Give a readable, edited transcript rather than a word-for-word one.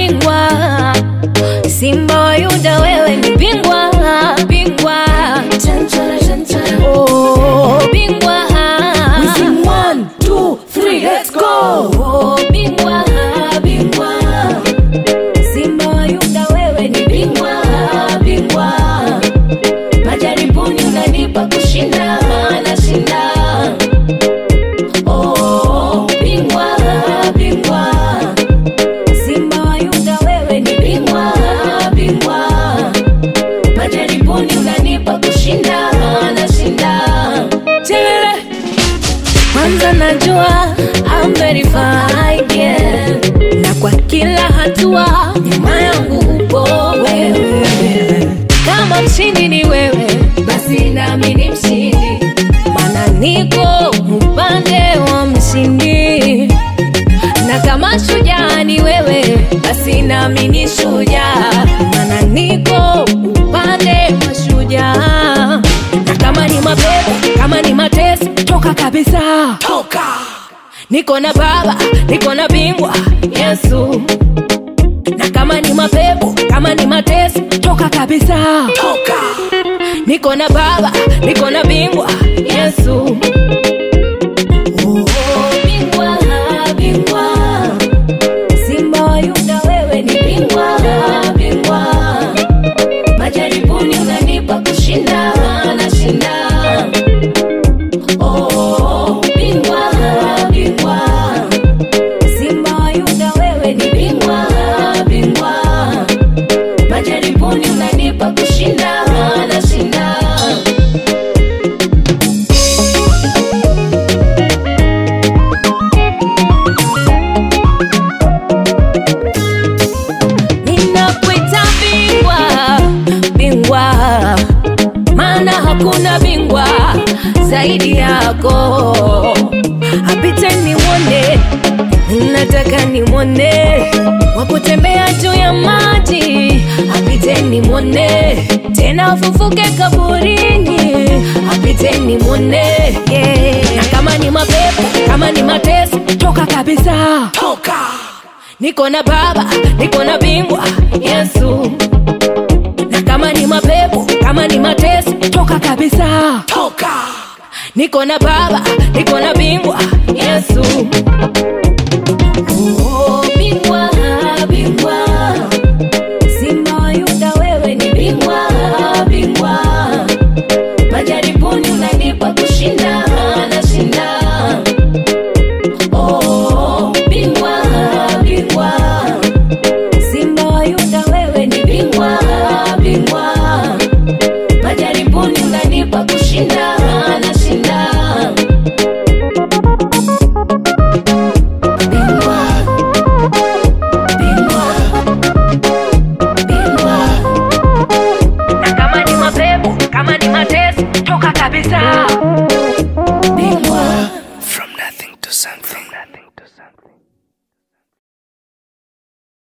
bingwa. Simba wa Yuda wewe ni bingwa, bingwa. Chanchara chanchara. Oh, bingwa. Sing 1, 2, 3, let's go. Oh, bingwa, bingwa. Simba wa Yuda wewe ni bingwa, bingwa. Majaribuni unanipa kushinda, nashinda. Oh, bingwa, bingwa. Simba wa Yuda wewe ni bingwa, bingwa. Majaribuni unanipa kushinda, nashinda. Chelele. Kwanza najua I'm verified, yeah. Na kwa kila hatua nyuma yangu upo wewe. Kama mshindi ni wewe, basi nami ni mshindi. Maana niko upande wa mshindi. Na kama shujaa ni wewe, basi nami ni shujaa. Maana niko upande wa shujaa. Na kama ni mapepo, kama ni mateso, toka kabisa, Toka. niko na Baba, niko na bingwa Yesu. Na kama ni mapepo, kama ni mateso, toka kabisa, Toka. niko na Baba, niko na bingwa Yesu. Oh, bingwa, bingwa. Simba wa Yuda wewe ni bingwa, bingwa. Majaribuni unanipa kushinda, nashinda. Oh, bingwa, bingwa. Simba wa Yuda wewe ni bingwa, bingwa. Majaribuni unanipa kushinda, nashinda. Ninakuita bingwa, bingwa. Maana hakuna bingwa zaidi yako. Apite nimwone, nataka nimwone. Wakutembea juu ya maji, apite nimwone. Tena afufuke kaburini, apite nimwone, yeah. Na kama ni mapepo, kama ni mateso, toka kabisa, Toka. niko na Baba, niko na bingwa Yesu. Na kama ni mapepo, kama ni mateso, toka kabisa, Toka. niko na Baba, niko na bingwa Yesu. Oh, bingwa, bingwa. Simba wa Yuda wewe ni bingwa, bingwa. Majaribuni unanipa kushinda, nashinda. Oh, bingwa, bingwa. Simba wa Yuda wewe ni bingwa, bingwa. Majaribuni unanipa kushinda,